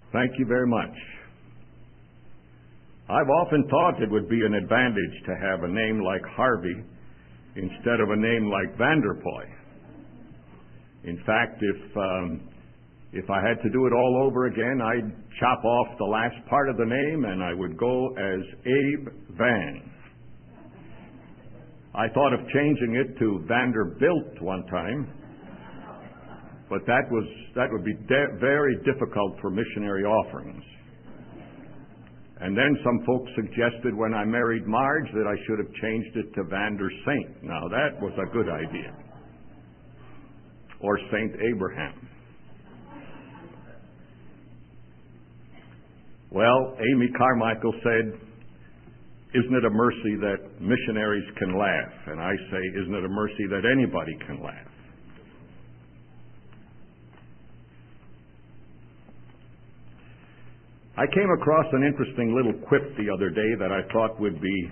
Thank you very much. I've often thought it would be an advantage to have a name like Harvey instead of a name like Vanderpoy. In fact, if I had to do it all over again, I'd chop off the last part of the name and I would go as Abe Van. I thought of changing it to Vanderbilt one time, but that would be very difficult for missionary offerings. And then some folks suggested when I married Marge that I should have changed it to Vander Saint. Now that was a good idea. Or Saint Abraham. Well, Amy Carmichael said, "Isn't it a mercy that missionaries can laugh?" And I say, "Isn't it a mercy that anybody can laugh?" I came across an interesting little quip the other day that I thought would be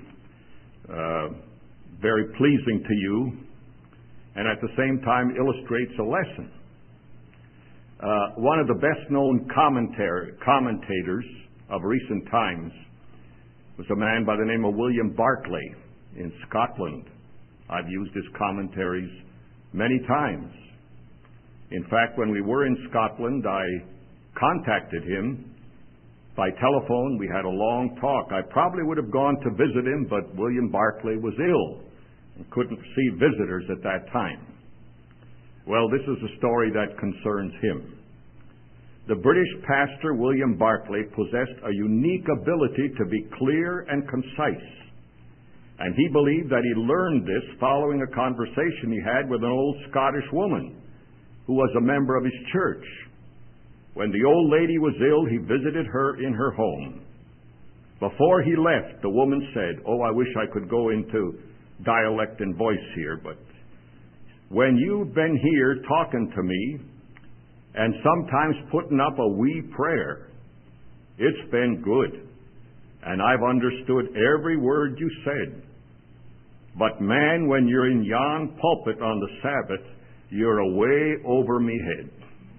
very pleasing to you and at the same time illustrates a lesson. One of the best-known commentators of recent times was a man by the name of William Barclay in Scotland. I've used his commentaries many times. In fact, when we were in Scotland, I contacted him by telephone. We had a long talk. I probably would have gone to visit him, but William Barclay was ill and couldn't receive visitors at that time. Well, this is a story that concerns him. The British pastor William Barclay possessed a unique ability to be clear and concise, and he believed that he learned this following a conversation he had with an old Scottish woman who was a member of his church. When the old lady was ill, he visited her in her home. Before he left, the woman said, "Oh, I wish I could go into dialect and voice here, but when you've been here talking to me and sometimes putting up a wee prayer, it's been good, and I've understood every word you said. But man, when you're in yon pulpit on the Sabbath, you're away over me head."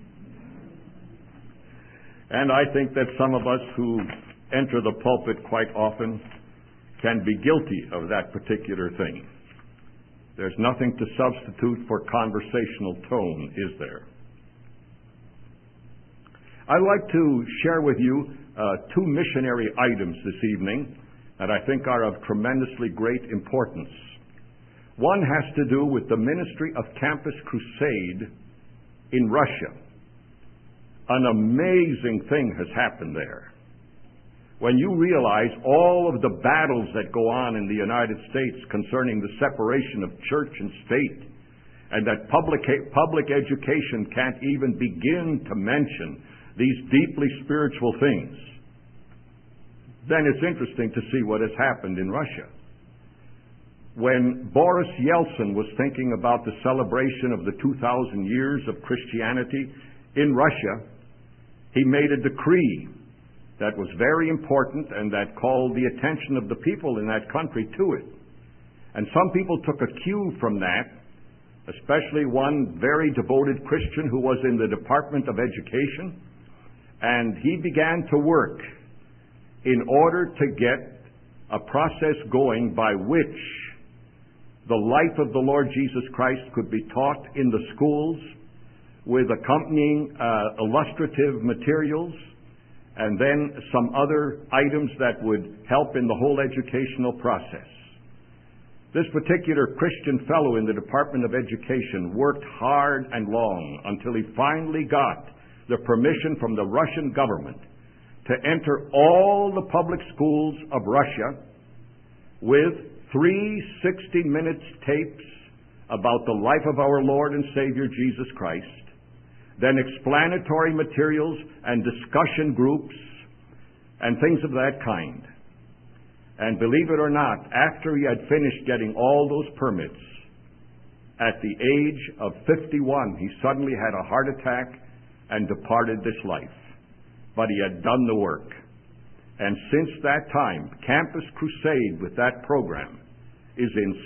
And I think that some of us who enter the pulpit quite often can be guilty of that particular thing. There's nothing to substitute for conversational tone, is there? I'd like to share with you two missionary items this evening that I think are of tremendously great importance. One has to do with the ministry of Campus Crusade in Russia. An amazing thing has happened there. When you realize all of the battles that go on in the United States concerning the separation of church and state, and that public education can't even begin to mention these deeply spiritual things, then it's interesting to see what has happened in Russia. When Boris Yeltsin was thinking about the celebration of the 2,000 years of Christianity in Russia, he made a decree that was very important and that called the attention of the people in that country to it. And some people took a cue from that, especially one very devoted Christian who was in the Department of Education, and he began to work in order to get a process going by which the life of the Lord Jesus Christ could be taught in the schools with accompanying illustrative materials, and then some other items that would help in the whole educational process. This particular Christian fellow in the Department of Education worked hard and long until he finally got the permission from the Russian government to enter all the public schools of Russia with 3 60-minute tapes about the life of our Lord and Savior Jesus Christ, then explanatory materials and discussion groups and things of that kind. And believe it or not, after he had finished getting all those permits, at the age of 51, he suddenly had a heart attack and departed this life. But he had done the work. And since that time, Campus Crusade with that program is in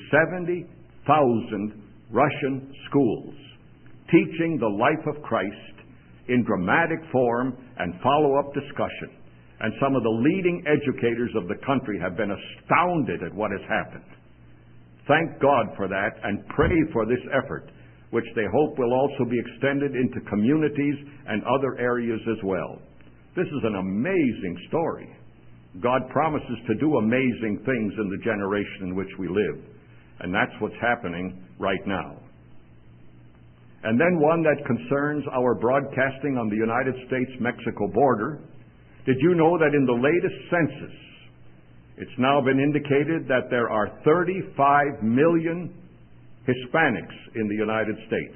70,000 Russian schools, teaching the life of Christ in dramatic form and follow-up discussion. And some of the leading educators of the country have been astounded at what has happened. Thank God for that and pray for this effort, which they hope will also be extended into communities and other areas as well. This is an amazing story. God promises to do amazing things in the generation in which we live, and that's what's happening right now. And then one that concerns our broadcasting on the United States-Mexico border. Did you know that in the latest census, it's now been indicated that there are 35 million Hispanics in the United States.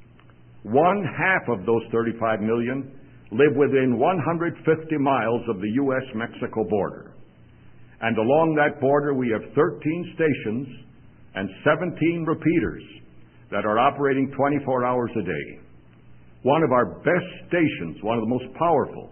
1/2 of those 35 million live within 150 miles of the U.S.-Mexico border. And along that border we have 13 stations and 17 repeaters that are operating 24 hours a day. One of our best stations, one of the most powerful,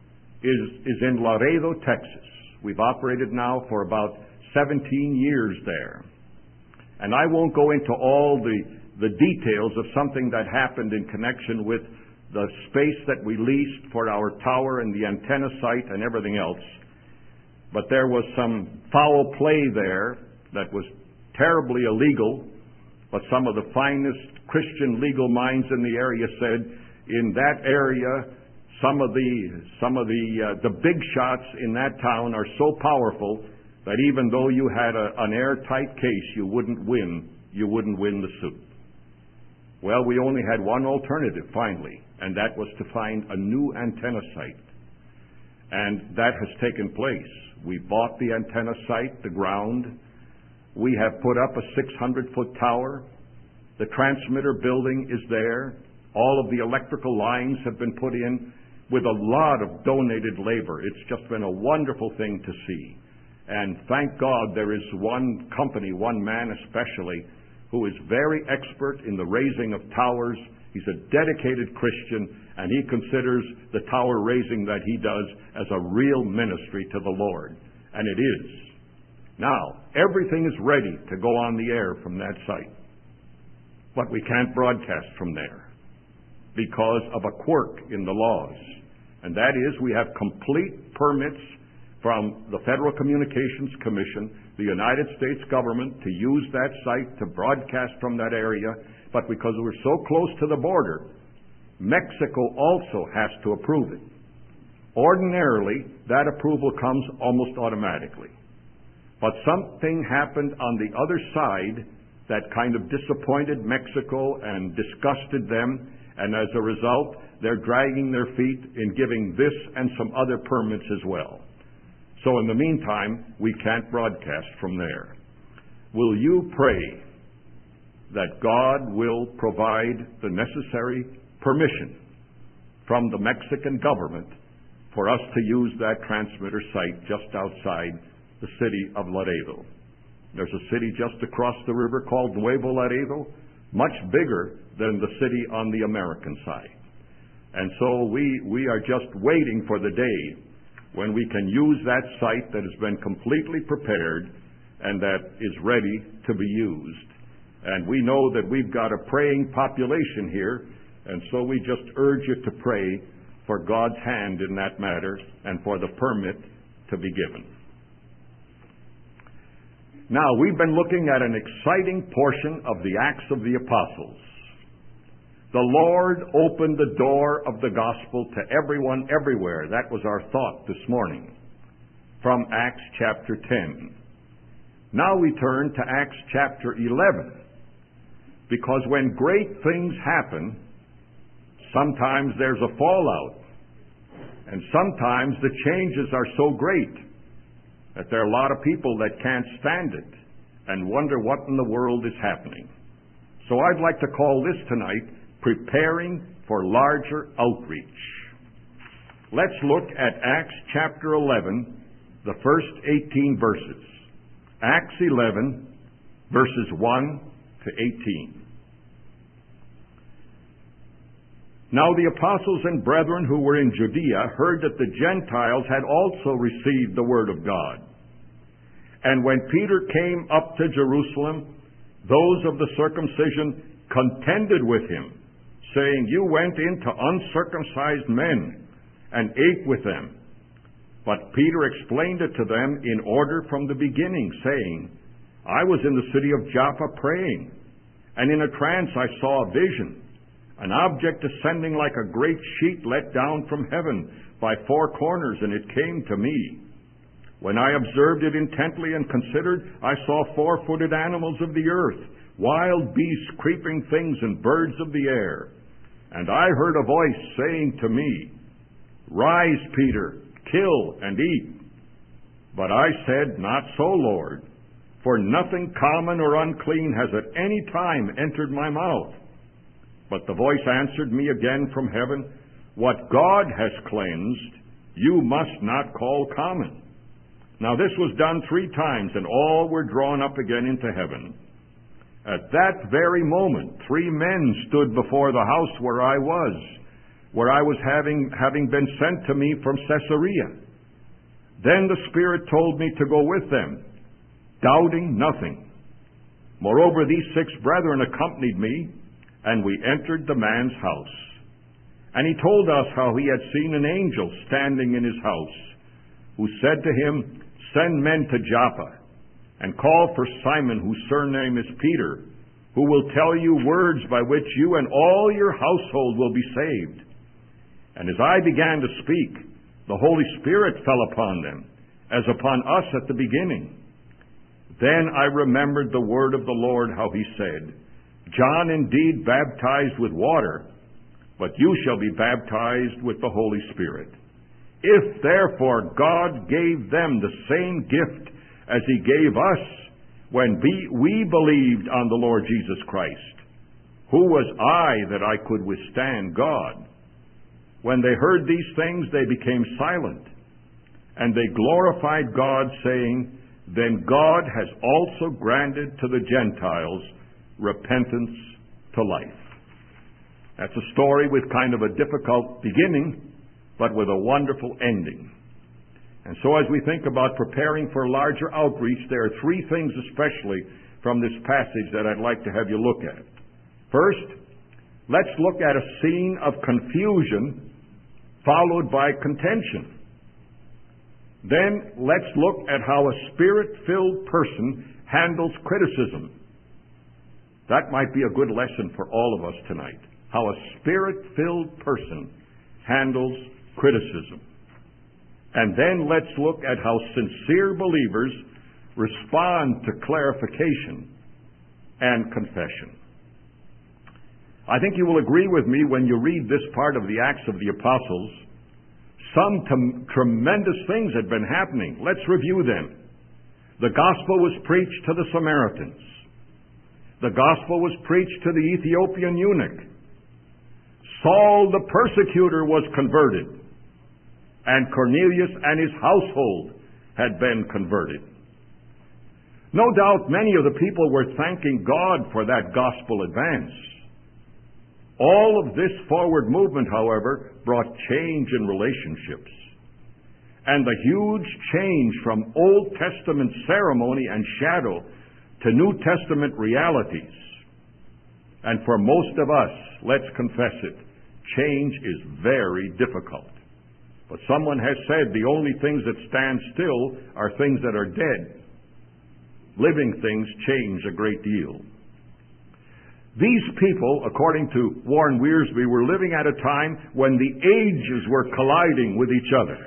is in Laredo, Texas. We've operated now for about 17 years there. And I won't go into all the details of something that happened in connection with the space that we leased for our tower and the antenna site and everything else. But there was some foul play there that was terribly illegal. But some of the finest Christian legal minds in the area said in that area, some of the big shots in that town are so powerful that even though you had an airtight case, you wouldn't win the suit. Well, we only had one alternative finally, and that was to find a new antenna site. And that has taken place. We bought the antenna site, the ground. We have put up a 600-foot tower. The transmitter building is there. All of the electrical lines have been put in with a lot of donated labor. It's just been a wonderful thing to see. And thank God there is one company, one man especially, who is very expert in the raising of towers. He's a dedicated Christian, and he considers the tower raising that he does as a real ministry to the Lord. And it is. Now, everything is ready to go on the air from that site. But we can't broadcast from there because of a quirk in the laws. And that is, we have complete permits from the Federal Communications Commission, the United States government, to use that site to broadcast from that area. But because we're so close to the border, Mexico also has to approve it. Ordinarily, that approval comes almost automatically. But something happened on the other side that kind of disappointed Mexico and disgusted them, and as a result, they're dragging their feet in giving this and some other permits as well. So in the meantime, we can't broadcast from there. Will you pray that God will provide the necessary permission from the Mexican government for us to use that transmitter site just outside the city of Laredo? There's a city just across the river called Nuevo Laredo, much bigger than the city on the American side. And so we are just waiting for the day when we can use that site that has been completely prepared and that is ready to be used. And we know that we've got a praying population here, and so we just urge you to pray for God's hand in that matter and for the permit to be given. Now, we've been looking at an exciting portion of the Acts of the Apostles. The Lord opened the door of the gospel to everyone everywhere. That was our thought this morning from Acts chapter 10. Now we turn to Acts chapter 11, because when great things happen, sometimes there's a fallout, and sometimes the changes are so great that there are a lot of people that can't stand it and wonder what in the world is happening. So I'd like to call this tonight, Preparing for Larger Outreach. Let's look at Acts chapter 11, the first 18 verses. Acts 11, verses 1 to 18. Now the apostles and brethren who were in Judea heard that the Gentiles had also received the word of God. And when Peter came up to Jerusalem, those of the circumcision contended with him, saying, "You went in to uncircumcised men and ate with them." But Peter explained it to them in order from the beginning, saying, "I was in the city of Joppa praying, and in a trance I saw a vision, an object descending like a great sheet let down from heaven by four corners, and it came to me. When I observed it intently and considered, I saw four-footed animals of the earth, wild beasts, creeping things, and birds of the air. And I heard a voice saying to me, 'Rise, Peter, kill and eat.' But I said, 'Not so, Lord, for nothing common or unclean has at any time entered my mouth.' But the voice answered me again from heaven, 'What God has cleansed, you must not call common.' Now this was done 3 times, and all were drawn up again into heaven. At that very moment, 3 men stood before the house where I was having been sent to me from Caesarea. Then the Spirit told me to go with them, doubting nothing. Moreover, these 6 brethren accompanied me, and we entered the man's house. And he told us how he had seen an angel standing in his house, who said to him, 'Send men to Joppa, and call for Simon, whose surname is Peter, who will tell you words by which you and all your household will be saved.' And as I began to speak, the Holy Spirit fell upon them, as upon us at the beginning. Then I remembered the word of the Lord, how he said, 'John indeed baptized with water, but you shall be baptized with the Holy Spirit.' If therefore God gave them the same gift as he gave us when we believed on the Lord Jesus Christ, who was I that I could withstand God?" When they heard these things, they became silent, and they glorified God, saying, "Then God has also granted to the Gentiles repentance to life." That's a story with kind of a difficult beginning, but with a wonderful ending. And so as we think about preparing for larger outreach, there are 3 things especially from this passage that I'd like to have you look at. First, let's look at a scene of confusion followed by contention. Then let's look at how a Spirit-filled person handles criticism. That might be a good lesson for all of us tonight, how a Spirit-filled person handles criticism. And then let's look at how sincere believers respond to clarification and confession. I think you will agree with me when you read this part of the Acts of the Apostles. Some tremendous things had been happening. Let's review them. The gospel was preached to the Samaritans. The gospel was preached to the Ethiopian eunuch. Saul the persecutor was converted, and Cornelius and his household had been converted. No doubt many of the people were thanking God for that gospel advance. All of this forward movement, however, brought change in relationships, and the huge change from Old Testament ceremony and shadow to New Testament realities. And for most of us, let's confess it, change is very difficult. But someone has said the only things that stand still are things that are dead. Living things change a great deal. These people, according to Warren Wiersbe, were living at a time when the ages were colliding with each other.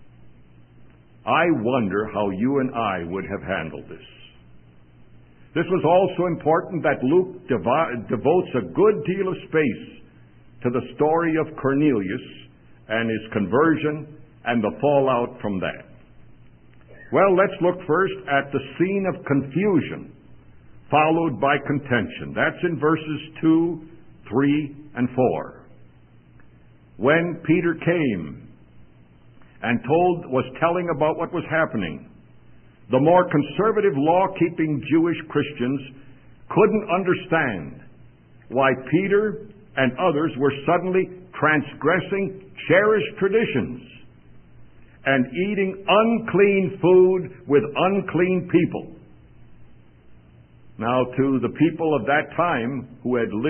I wonder how you and I would have handled this. This was also important that Luke devotes a good deal of space to the story of Cornelius and his conversion and the fallout from that. Well, let's look first at the scene of confusion, followed by contention. That's in verses 2, 3, and 4. When Peter came and was telling about what was happening, the more conservative law-keeping Jewish Christians couldn't understand why Peter and others were suddenly transgressing cherished traditions and eating unclean food with unclean people. Now, to the people of that time who had lived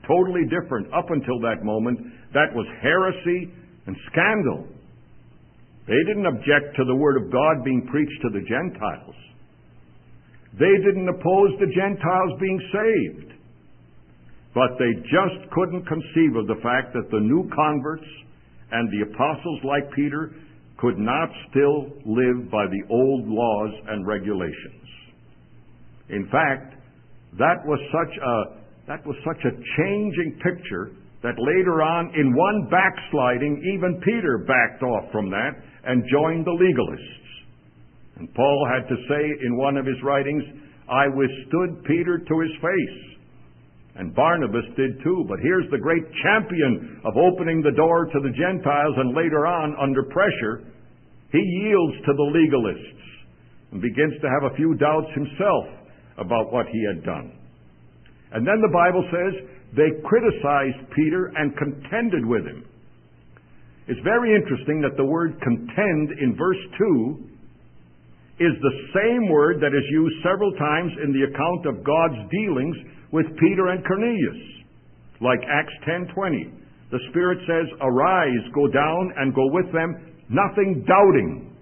totally different. Up until that moment, that was heresy and scandal. They didn't object to the Word of God being preached to the Gentiles. They didn't oppose the Gentiles being saved. But they just couldn't conceive of the fact that the new converts and the apostles like Peter could not still live by the old laws and regulations. In fact, that was such a changing picture that later on, in one backsliding, even Peter backed off from that and joined the legalists. And Paul had to say in one of his writings, I withstood Peter to his face. And Barnabas did too. But here's the great champion of opening the door to the Gentiles, and later on, under pressure, he yields to the legalists and begins to have a few doubts himself about what he had done. And then the Bible says they criticized Peter and contended with him. It's very interesting that the word contend in verse 2 is the same word that is used several times in the account of God's dealings with Peter and Cornelius, like Acts 10:20. The Spirit says, arise, go down, and go with them, nothing doubting.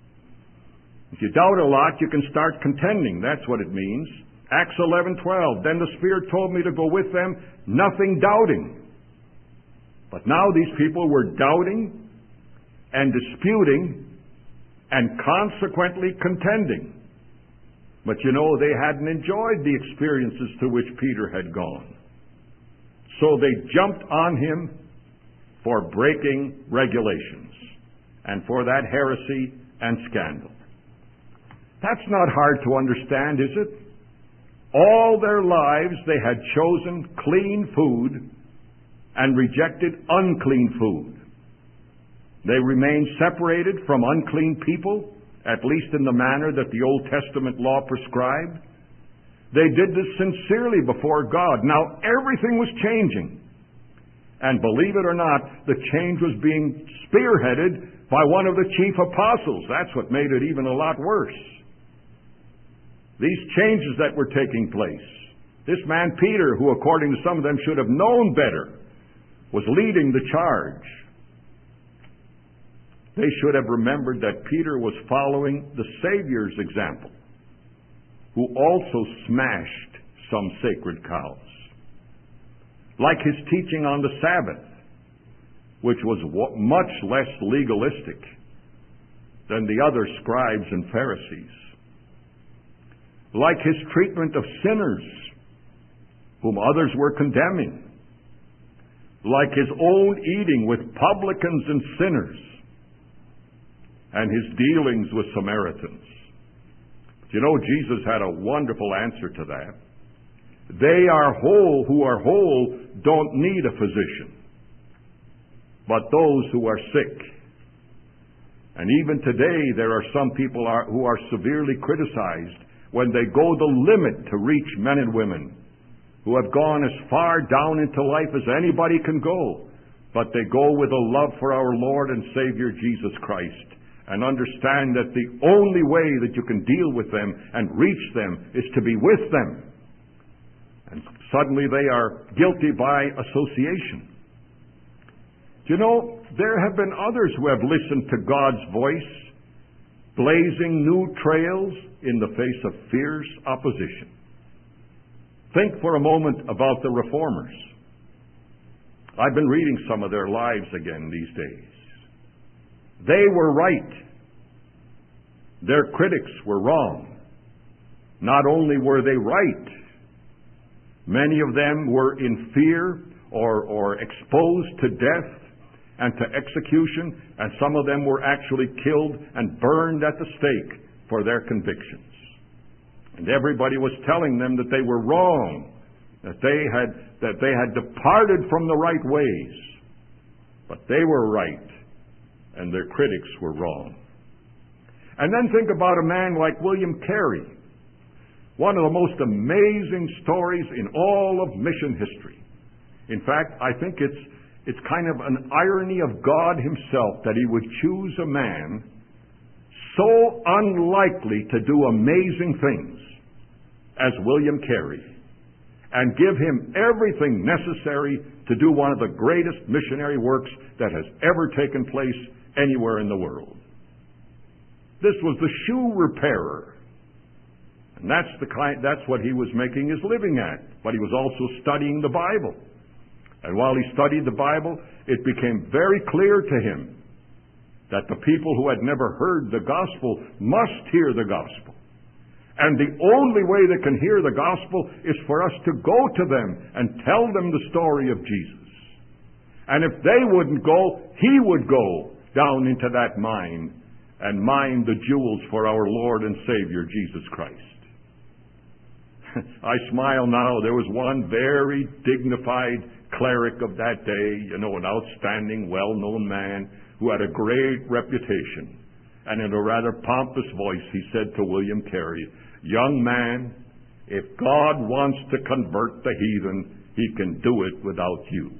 If you doubt a lot, you can start contending. That's what it means. Acts 11:12. Then the Spirit told me to go with them, nothing doubting. But now these people were doubting and disputing and consequently contending. But you know, they hadn't enjoyed the experiences to which Peter had gone. So they jumped on him for breaking regulations and for that heresy and scandal. That's not hard to understand, is it? All their lives they had chosen clean food and rejected unclean food. They remained separated from unclean people, at least in the manner that the Old Testament law prescribed. They did this sincerely before God. Now everything was changing. And believe it or not, the change was being spearheaded by one of the chief apostles. That's what made it even a lot worse. These changes that were taking place. This man Peter, who according to some of them should have known better, was leading the charge. They should have remembered that Peter was following the Savior's example, who also smashed some sacred cows. Like his teaching on the Sabbath, which was much less legalistic than the other scribes and Pharisees. Like his treatment of sinners, whom others were condemning. Like his own eating with publicans and sinners, and his dealings with Samaritans. You know, Jesus had a wonderful answer to that. They are whole who are whole don't need a physician, but those who are sick. And even today there are some people who are severely criticized when they go the limit to reach men and women who have gone as far down into life as anybody can go, but they go with a love for our Lord and Savior Jesus Christ, and understand that the only way that you can deal with them and reach them is to be with them. And suddenly they are guilty by association. Do you know, there have been others who have listened to God's voice, blazing new trails in the face of fierce opposition. Think for a moment about the Reformers. I've been reading some of their lives again these days. They were right. Their critics were wrong. Not only were they right, many of them were in fear or exposed to death and to execution, and some of them were actually killed and burned at the stake for their convictions. And everybody was telling them that they were wrong, that they had departed from the right ways. But they were right, and their critics were wrong. And then think about a man like William Carey, one of the most amazing stories in all of mission history. In fact, I think it's kind of an irony of God himself that he would choose a man so unlikely to do amazing things as William Carey, and give him everything necessary to do one of the greatest missionary works that has ever taken place anywhere in the world. This was the shoe repairer. And that's what he was making his living at. But he was also studying the Bible. And while he studied the Bible, it became very clear to him that the people who had never heard the gospel must hear the gospel. And the only way they can hear the gospel is for us to go to them and tell them the story of Jesus. And if they wouldn't go, he would go down into that mine and mine the jewels for our Lord and Savior, Jesus Christ. I smile now. There was one very dignified cleric of that day, an outstanding, well-known man who had a great reputation. And in a rather pompous voice, he said to William Carey, "Young man, if God wants to convert the heathen, he can do it without you."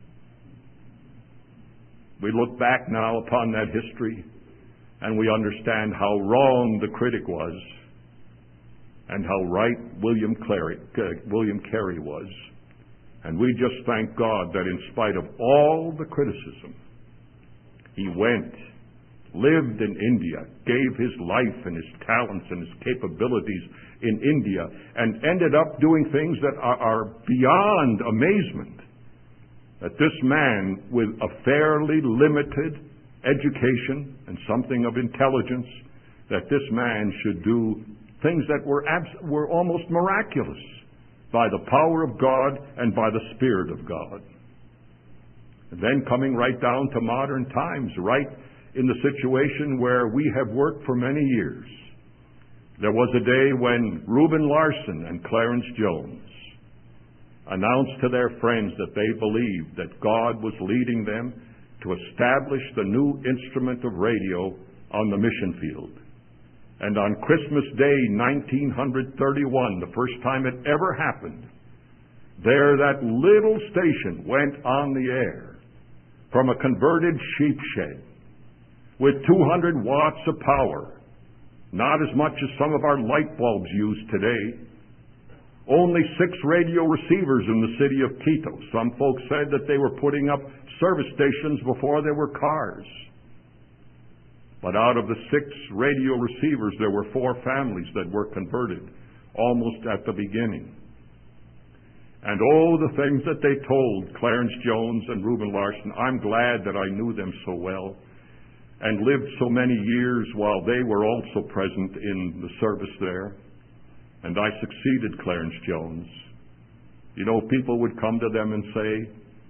We look back now upon that history, and we understand how wrong the critic was and how right William Carey was. And we just thank God that in spite of all the criticism, he went, lived in India, gave his life and his talents and his capabilities in India, and ended up doing things that are beyond amazement. That this man with a fairly limited education and something of intelligence, that this man should do things that were almost miraculous by the power of God and by the Spirit of God. And then coming right down to modern times, right in the situation where we have worked for many years, there was a day when Reuben Larson and Clarence Jones announced to their friends that they believed that God was leading them to establish the new instrument of radio on the mission field. And on Christmas Day, 1931, the first time it ever happened, there that little station went on the air from a converted sheep shed with 200 watts of power, not as much as some of our light bulbs use today. Only 6 radio receivers in the city of Quito. Some folks said that they were putting up service stations before there were cars. But out of the 6 radio receivers, there were 4 families that were converted almost at the beginning. And oh, the things that they told Clarence Jones and Reuben Larson. I'm glad that I knew them so well and lived so many years while they were also present in the service there. And I succeeded Clarence Jones. People would come to them and say,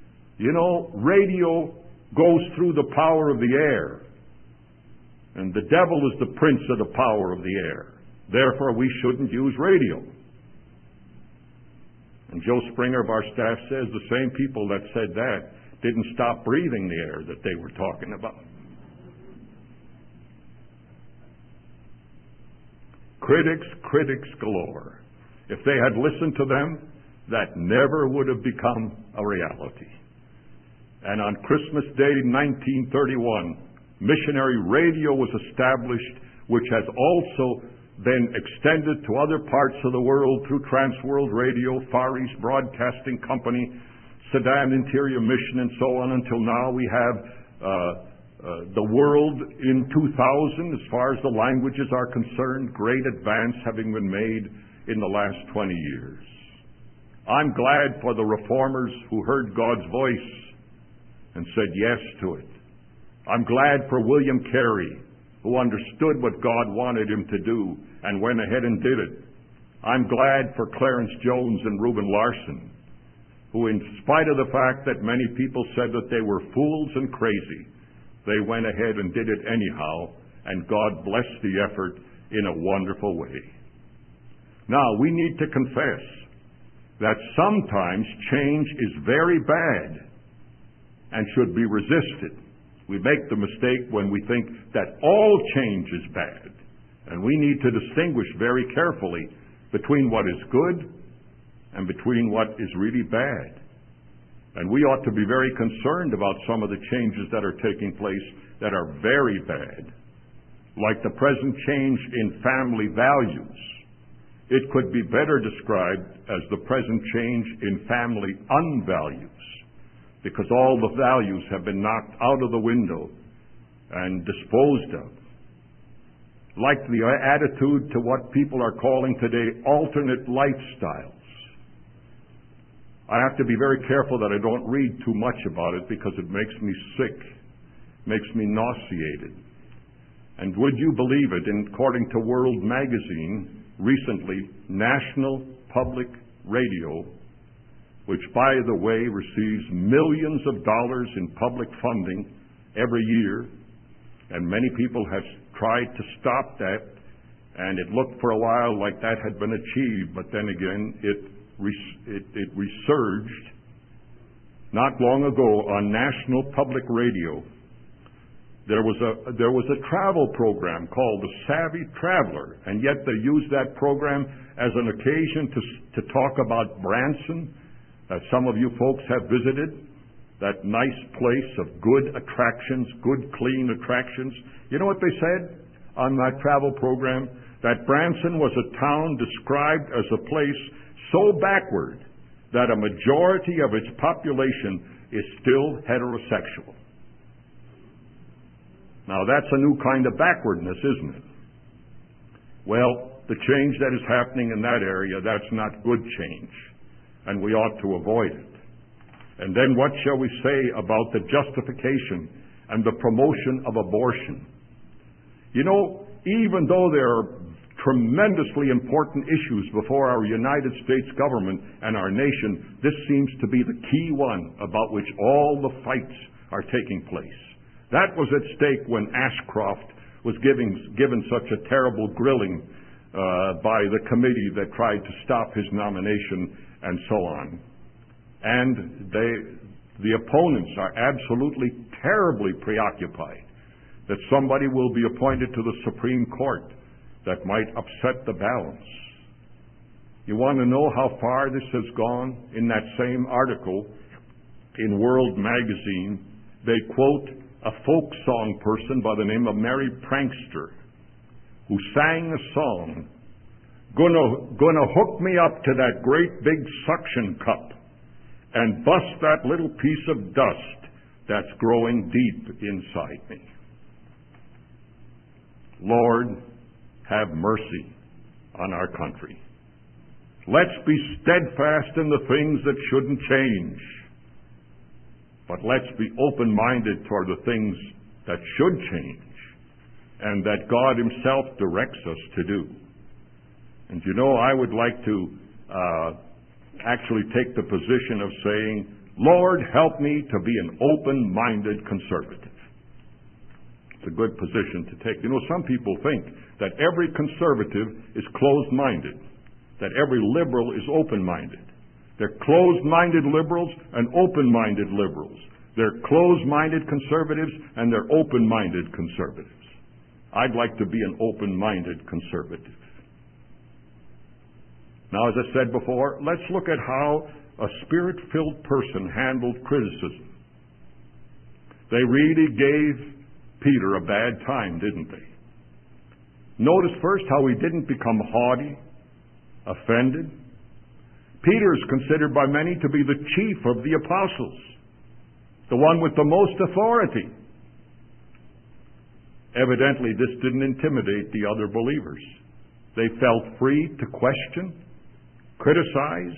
radio goes through the power of the air. And the devil is the prince of the power of the air. Therefore, we shouldn't use radio. And Joe Springer of our staff says the same people that said that didn't stop breathing the air that they were talking about. Critics galore. If they had listened to them, that never would have become a reality. And on Christmas Day, 1931, missionary radio was established, which has also been extended to other parts of the world through Transworld Radio, Far East Broadcasting Company, Sudan Interior Mission, and so on, until now we have the world in 2000, as far as the languages are concerned, great advance having been made in the last 20 years. I'm glad for the reformers who heard God's voice and said yes to it. I'm glad for William Carey, who understood what God wanted him to do and went ahead and did it. I'm glad for Clarence Jones and Reuben Larson, who, in spite of the fact that many people said that they were fools and crazy, they went ahead and did it anyhow, and God blessed the effort in a wonderful way. Now, we need to confess that sometimes change is very bad and should be resisted. We make the mistake when we think that all change is bad, and we need to distinguish very carefully between what is good and between what is really bad. And we ought to be very concerned about some of the changes that are taking place that are very bad, like the present change in family values. It could be better described as the present change in family unvalues, because all the values have been knocked out of the window and disposed of. Like the attitude to what people are calling today alternate lifestyles. I have to be very careful that I don't read too much about it because it makes me sick, makes me nauseated. And would you believe it, according to World Magazine, recently, National Public Radio, which, by the way, receives millions of dollars in public funding every year, and many people have tried to stop that, and it looked for a while like that had been achieved, but then again it resurged not long ago on National Public Radio. There was a travel program called The Savvy Traveler, and yet they used that program as an occasion to talk about Branson, that some of you folks have visited, that nice place of good attractions, good clean attractions. You know what they said on that travel program? That Branson was a town described as a place so backward that a majority of its population is still heterosexual. Now that's a new kind of backwardness, isn't it? Well, the change that is happening in that area, that's not good change, and we ought to avoid it. And then what shall we say about the justification and the promotion of abortion? You know, even though there are tremendously important issues before our United States government and our nation, this seems to be the key one about which all the fights are taking place. That was at stake when Ashcroft was given such a terrible grilling by the committee that tried to stop his nomination and so on. And the opponents are absolutely terribly preoccupied that somebody will be appointed to the Supreme Court that might upset the balance. You want to know how far this has gone? In that same article in World Magazine, they quote a folk song person by the name of Mary Prankster, who sang a song, gonna hook me up to that great big suction cup and bust that little piece of dust that's growing deep inside me. Lord, have mercy on our country. Let's be steadfast in the things that shouldn't change, but let's be open-minded toward the things that should change and that God Himself directs us to do. And you know, I would like to actually take the position of saying, Lord, help me to be an open-minded conservative. It's a good position to take. You know, some people think that every conservative is closed-minded, that every liberal is open-minded. They're closed-minded liberals and open-minded liberals. They're closed-minded conservatives and they're open-minded conservatives. I'd like to be an open-minded conservative. Now, as I said before, let's look at how a spirit-filled person handled criticism. They really gave Peter a bad time, didn't they? Notice first how he didn't become haughty, offended. Peter is considered by many to be the chief of the apostles, the one with the most authority. Evidently, this didn't intimidate the other believers. They felt free to question, criticize,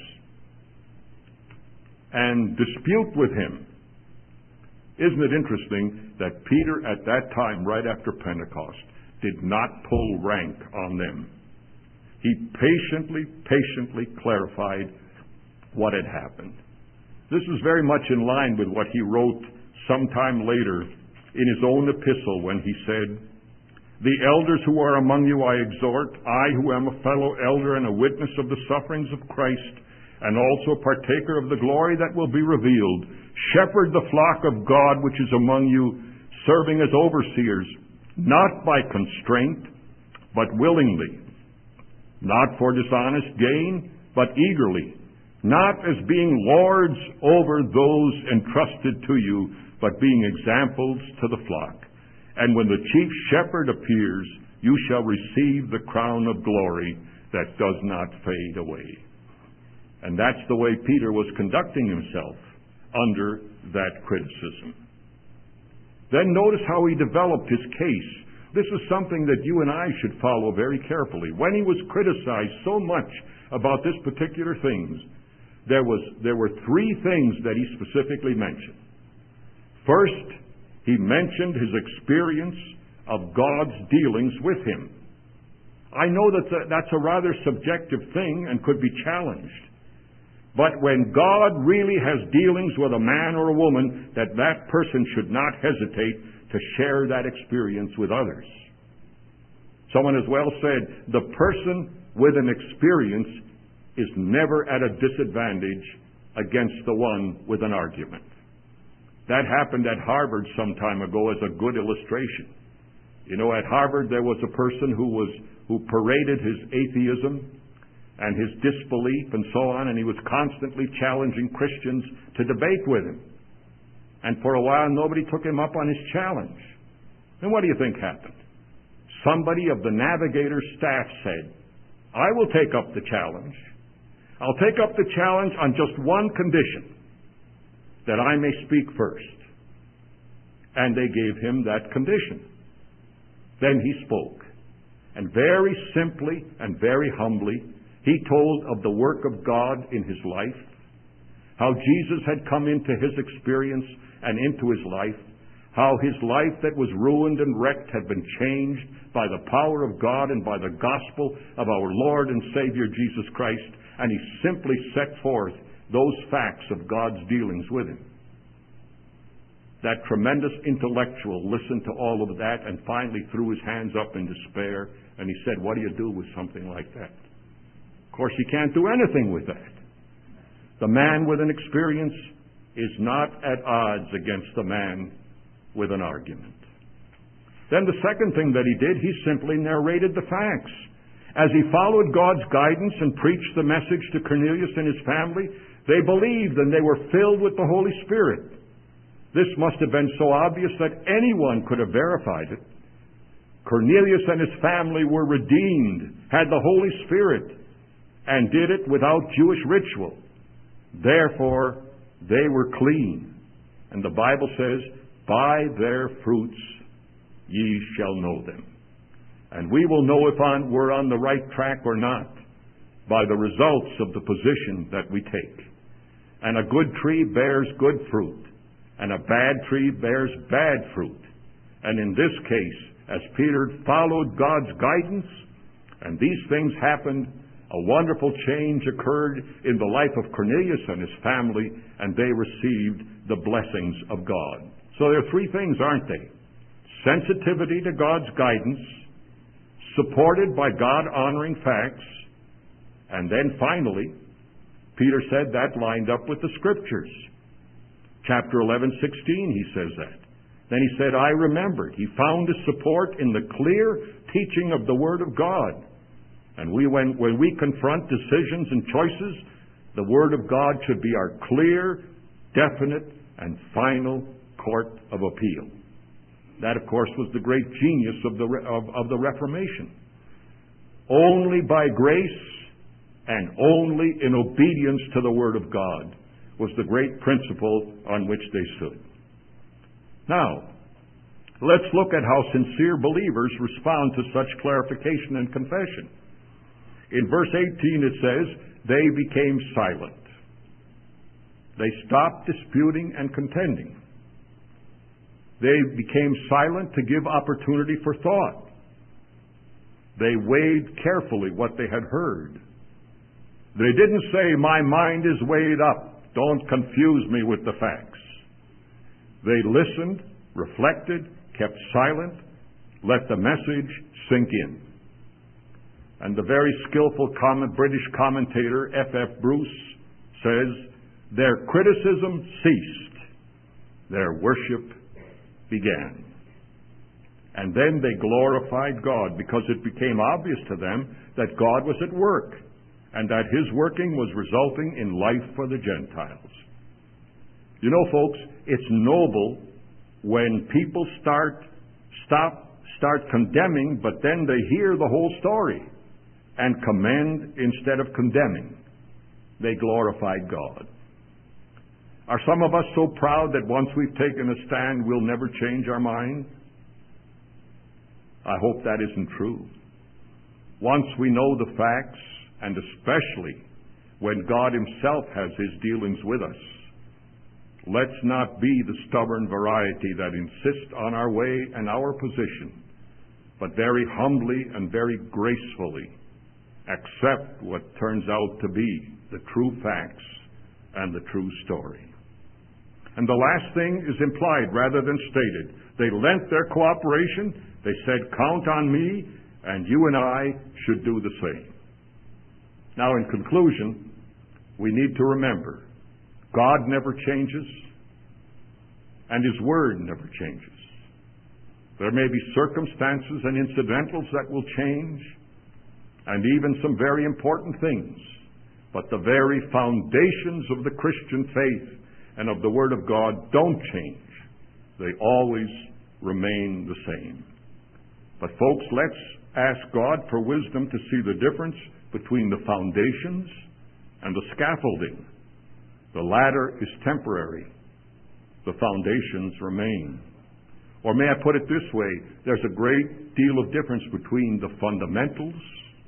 and dispute with him. Isn't it interesting that Peter at that time, right after Pentecost, did not pull rank on them? He patiently clarified what had happened. This is very much in line with what he wrote sometime later in his own epistle when he said, "The elders who are among you I exhort, I who am a fellow elder and a witness of the sufferings of Christ, and also partaker of the glory that will be revealed. Shepherd the flock of God which is among you, serving as overseers, not by constraint, but willingly, not for dishonest gain, but eagerly, not as being lords over those entrusted to you, but being examples to the flock. And when the chief shepherd appears, you shall receive the crown of glory that does not fade away. And that's the way Peter was conducting himself under that criticism. Then notice how he developed his case. This is something that you and I should follow very carefully. When he was criticized so much about this particular things, there were three things that he specifically mentioned. First, he mentioned his experience of God's dealings with him. I know that's a rather subjective thing and could be challenged. But when God really has dealings with a man or a woman, that person should not hesitate to share that experience with others. Someone has well said, the person with an experience is never at a disadvantage against the one with an argument. That happened at Harvard some time ago as a good illustration. You know, at Harvard there was a person who paraded his atheism and his disbelief and so on, and he was constantly challenging Christians to debate with him. And for a while nobody took him up on his challenge. And what do you think happened? Somebody of the Navigator staff said, I will take up the challenge. I'll take up the challenge on just one condition, that I may speak first. And they gave him that condition. Then he spoke. And very simply and very humbly, he told of the work of God in his life, how Jesus had come into his experience and into his life, how his life that was ruined and wrecked had been changed by the power of God and by the gospel of our Lord and Savior Jesus Christ, and he simply set forth those facts of God's dealings with him. That tremendous intellectual listened to all of that and finally threw his hands up in despair, and he said, what do you do with something like that? Of course, you can't do anything with that. The man with an experience is not at odds against the man with an argument. Then the second thing that he did, he simply narrated the facts. As he followed God's guidance and preached the message to Cornelius and his family, they believed and they were filled with the Holy Spirit. This must have been so obvious that anyone could have verified it. Cornelius and his family were redeemed, had the Holy Spirit, and did it without Jewish ritual. Therefore, they were clean. And the Bible says, by their fruits ye shall know them. And we will know if we're on the right track or not by the results of the position that we take. And a good tree bears good fruit, and a bad tree bears bad fruit. And in this case, as Peter followed God's guidance, and these things happened, a wonderful change occurred in the life of Cornelius and his family, and they received the blessings of God. So there are three things, aren't they? Sensitivity to God's guidance, supported by God-honoring facts, and then finally, Peter said that lined up with the Scriptures. Chapter 11:16, he says that. Then he said, I remembered. He found his support in the clear teaching of the Word of God. And when we confront decisions and choices, the Word of God should be our clear, definite, and final court of appeal. That, of course, was the great genius of the Reformation. Only by grace and only in obedience to the Word of God was the great principle on which they stood. Now, let's look at how sincere believers respond to such clarification and confession. In verse 18 it says, they became silent. They stopped disputing and contending. They became silent to give opportunity for thought. They weighed carefully what they had heard. They didn't say, my mind is weighed up. Don't confuse me with the facts. They listened, reflected, kept silent, let the message sink in. And the very skillful British commentator F.F. Bruce says, their criticism ceased, their worship began. And then they glorified God because it became obvious to them that God was at work and that His working was resulting in life for the Gentiles. You know, folks, it's noble when people start condemning, but then they hear the whole story. and commend instead of condemning, they glorified God. Are some of us so proud that once we've taken a stand, we'll never change our mind? I hope that isn't true. Once we know the facts, and especially when God Himself has His dealings with us, let's not be the stubborn variety that insists on our way and our position, but very humbly and very gracefully accept what turns out to be the true facts and the true story. And the last thing is implied rather than stated. They lent their cooperation. They said, "Count on me, and you and I should do the same." Now, in conclusion, we need to remember, God never changes, and His Word never changes. There may be circumstances and incidentals that will change, and even some very important things, but the very foundations of the Christian faith and of the Word of God don't change. They always remain the same. But folks, let's ask God for wisdom to see the difference between the foundations and the scaffolding. The latter is temporary. The foundations remain. Or may I put it this way, there's a great deal of difference between the fundamentals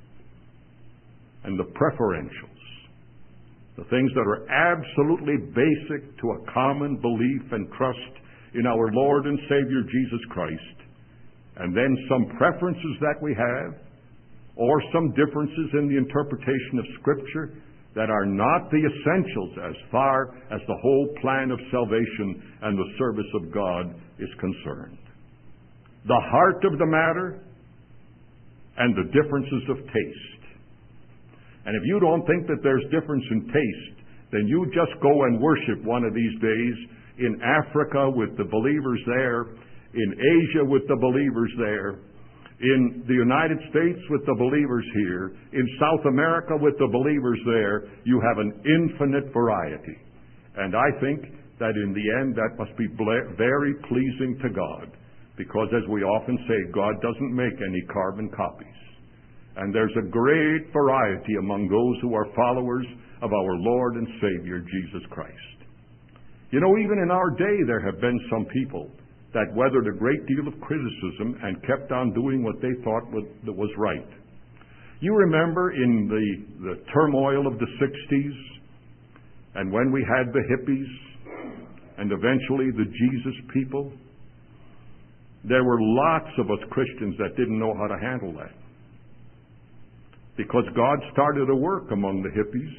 and the preferentials. The things that are absolutely basic to a common belief and trust in our Lord and Savior Jesus Christ, and then some preferences that we have, or some differences in the interpretation of Scripture that are not the essentials as far as the whole plan of salvation and the service of God is concerned. The heart of the matter and the differences of taste. And if you don't think that there's difference in taste, then you just go and worship one of these days in Africa with the believers there, in Asia with the believers there, in the United States with the believers here, in South America with the believers there. You have an infinite variety. And I think that in the end that must be very pleasing to God, because as we often say, God doesn't make any carbon copies. And there's a great variety among those who are followers of our Lord and Savior Jesus Christ. You know, even in our day there have been some people that weathered a great deal of criticism and kept on doing what they thought was right. You remember in the turmoil of the 60s, and when we had the hippies, and eventually the Jesus people, there were lots of us Christians that didn't know how to handle that. Because God started a work among the hippies,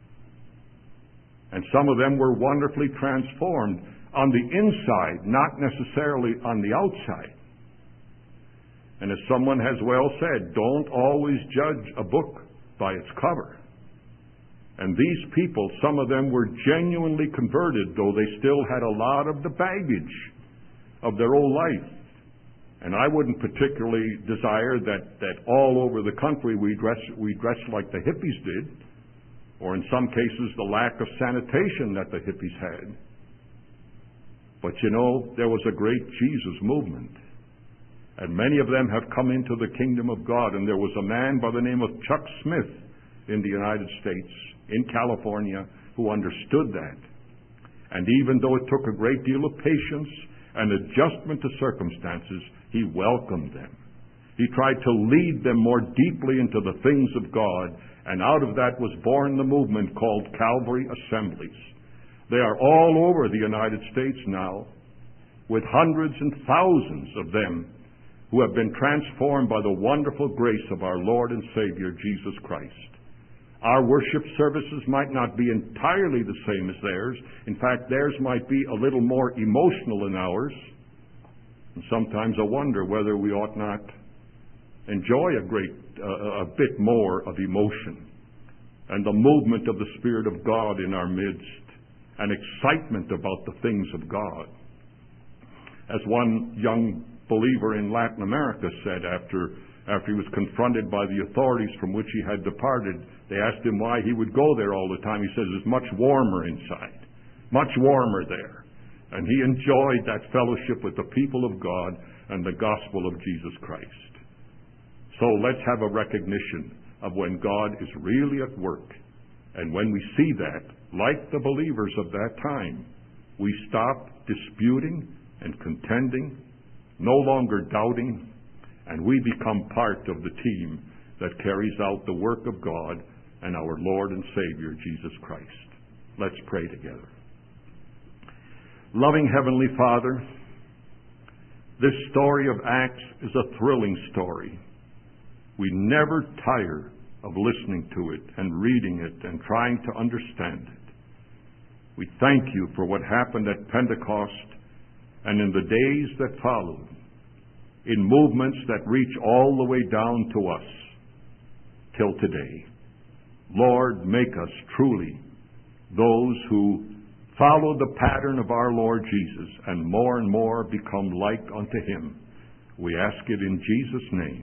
and some of them were wonderfully transformed on the inside, not necessarily on the outside. And as someone has well said, don't always judge a book by its cover. And these people, some of them were genuinely converted, though they still had a lot of the baggage of their old life. And I wouldn't particularly desire that all over the country we dress like the hippies did, or in some cases the lack of sanitation that the hippies had. But you know, there was a great Jesus movement, and many of them have come into the kingdom of God. And there was a man by the name of Chuck Smith in the United States, in California, who understood that. And even though it took a great deal of patience and adjustment to circumstances, he welcomed them. He tried to lead them more deeply into the things of God, and out of that was born the movement called Calvary Assemblies. They are all over the United States now, with hundreds and thousands of them who have been transformed by the wonderful grace of our Lord and Savior Jesus Christ. Our worship services might not be entirely the same as theirs. In fact, theirs might be a little more emotional than ours. And sometimes I wonder whether we ought not enjoy a bit more of emotion and the movement of the Spirit of God in our midst, and excitement about the things of God. As one young believer in Latin America said after he was confronted by the authorities from which he had departed, they asked him why he would go there all the time. He says, it's much warmer inside, much warmer there. And he enjoyed that fellowship with the people of God and the gospel of Jesus Christ. So let's have a recognition of when God is really at work. And when we see that, like the believers of that time, we stop disputing and contending, no longer doubting, and we become part of the team that carries out the work of God and our Lord and Savior, Jesus Christ. Let's pray together. Loving Heavenly Father, this story of Acts is a thrilling story. We never tire of listening to it and reading it and trying to understand it. We thank you for what happened at Pentecost and in the days that followed, in movements that reach all the way down to us till today. Lord, make us truly those who follow the pattern of our Lord Jesus and more become like unto him. We ask it in Jesus' name.